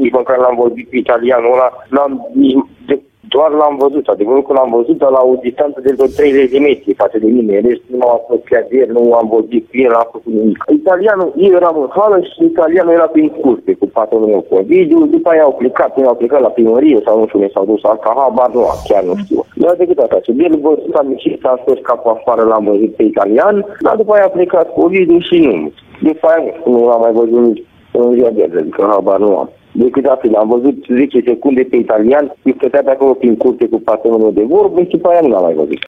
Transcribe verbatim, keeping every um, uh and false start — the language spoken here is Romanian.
nici măcar l-am vorbit pe italianul ăla, l-am, de, doar l-am văzut, adevărul că l-am văzut, dar la o distanță de vreo treizeci de metri față de mine, deci nu m-am apropiat de el, nu am vorbit cu el, n-am făcut nimic. Italianul, eu eram în hală și italianul era prin curte cu patronul meu cu Ovidiu, după aia au plecat, până au plecat la primărie sau nu știu unde s-au dus, alta habar nu am, chiar nu știu. Dar decât asta, și el văzut, am ieșit, s-a scos capul afară, l-am văzut pe italian, dar după aia a plecat cu Ovidiu și nu. După aia nu l-am mai văzut nici în ziua de azi, adică habar nu am. Decât atât, am văzut zece secunde pe italian, îi stătea pe acolo prin curte cu patronul meu de vorbă și după aia nu l-am mai văzut.